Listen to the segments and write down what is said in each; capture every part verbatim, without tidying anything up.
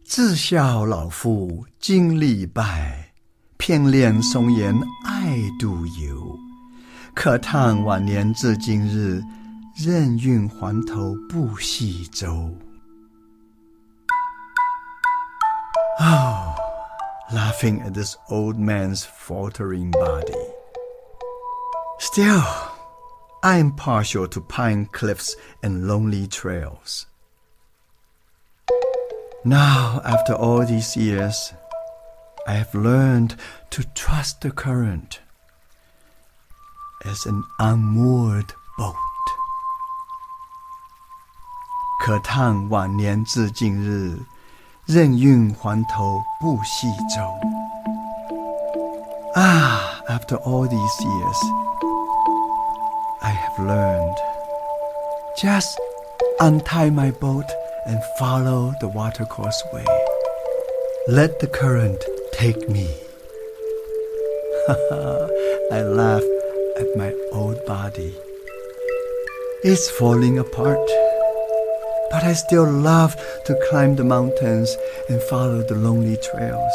自笑老妇经历败，偏恋松颜爱独游。可叹晚年至今日，任运还头不系舟。Oh, laughing at this old man's faltering body. Still, I am partial to pine cliffs and lonely trails. Now, after all these years, I have learned to trust the current as an unmoored boat. 可叹晚年至今日，任运还头不系舟。Ah, after all these years, I have learned. Just untie my boat and follow the watercourse way. Let the current take me. I laugh at my old body. It's falling apart, but I still love to climb the mountains and follow the lonely trails.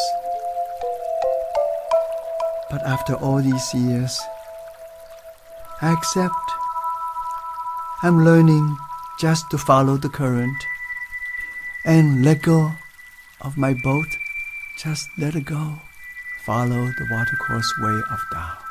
But after all these years, I accept. I'm learning just to follow the current and let go of my boat. Just let it go. Follow the watercourse way of Tao.